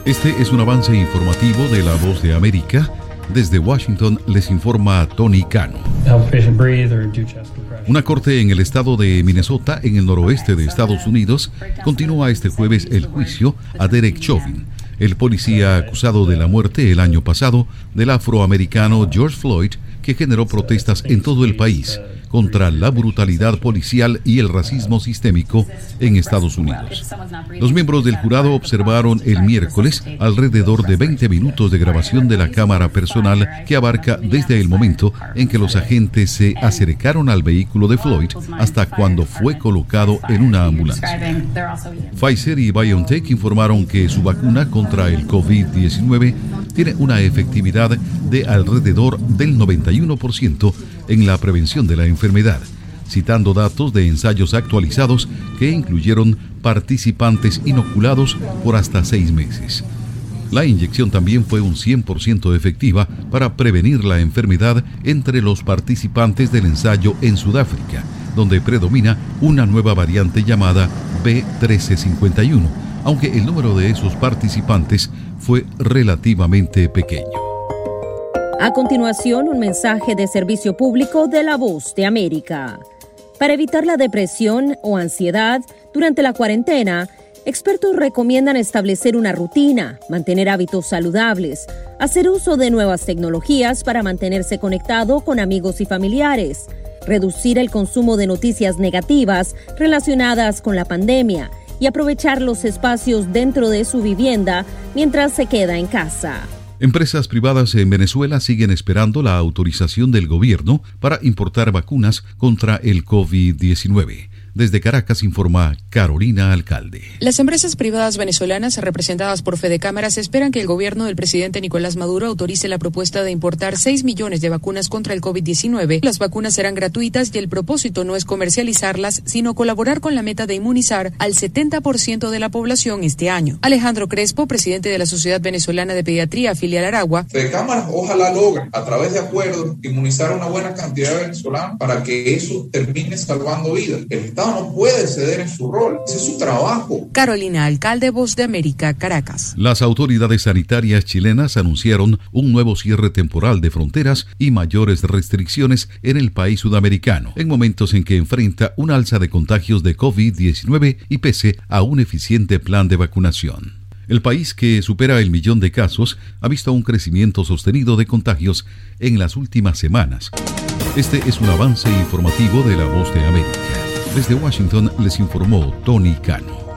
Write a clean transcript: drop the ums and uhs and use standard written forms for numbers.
Este es un avance informativo de La Voz de América. Desde Washington les informa Tony Cano. Una corte en el estado de Minnesota, en el noroeste de Estados Unidos, continúa este jueves el juicio a Derek Chauvin, el policía acusado de la muerte el año pasado del afroamericano George Floyd, que generó protestas en todo el país contra la brutalidad policial y el racismo sistémico en Estados Unidos. Los miembros del jurado observaron el miércoles alrededor de 20 minutos de grabación de la cámara personal que abarca desde el momento en que los agentes se acercaron al vehículo de Floyd hasta cuando fue colocado en una ambulancia. Pfizer y BioNTech informaron que su vacuna contra el COVID-19 tiene una efectividad de alrededor del 91% en la prevención de la enfermedad, citando datos de ensayos actualizados que incluyeron participantes inoculados por hasta 6 meses. La inyección también fue un 100% efectiva para prevenir la enfermedad entre los participantes del ensayo en Sudáfrica, donde predomina una nueva variante llamada B1351, aunque el número de esos participantes fue relativamente pequeño. A continuación, un mensaje de servicio público de La Voz de América. Para evitar la depresión o ansiedad durante la cuarentena, expertos recomiendan establecer una rutina, mantener hábitos saludables, hacer uso de nuevas tecnologías para mantenerse conectado con amigos y familiares, reducir el consumo de noticias negativas relacionadas con la pandemia y aprovechar los espacios dentro de su vivienda mientras se queda en casa. Empresas privadas en Venezuela siguen esperando la autorización del gobierno para importar vacunas contra el COVID-19. Desde Caracas informa Carolina Alcalde. Las empresas privadas venezolanas representadas por Fedecámaras esperan que el gobierno del presidente Nicolás Maduro autorice la propuesta de importar 6 millones de vacunas contra el COVID-19. Las vacunas serán gratuitas y el propósito no es comercializarlas, sino colaborar con la meta de inmunizar al 70% de la población este año. Alejandro Crespo, presidente de la Sociedad Venezolana de Pediatría, filial Aragua. Fedecámaras ojalá logre, a través de acuerdos, inmunizar a una buena cantidad de venezolanos para que eso termine salvando vidas. El Estado no puede ceder en su rol, ese es su trabajo. Carolina Alcalde, Voz de América, Caracas. Las autoridades sanitarias chilenas anunciaron un nuevo cierre temporal de fronteras y mayores restricciones en el país sudamericano, en momentos en que enfrenta un alza de contagios de COVID-19 y pese a un eficiente plan de vacunación. El país, que supera el 1.000.000 de casos, ha visto un crecimiento sostenido de contagios en las últimas semanas. Este es un avance informativo de La Voz de América. Desde Washington les informó Tony Cano.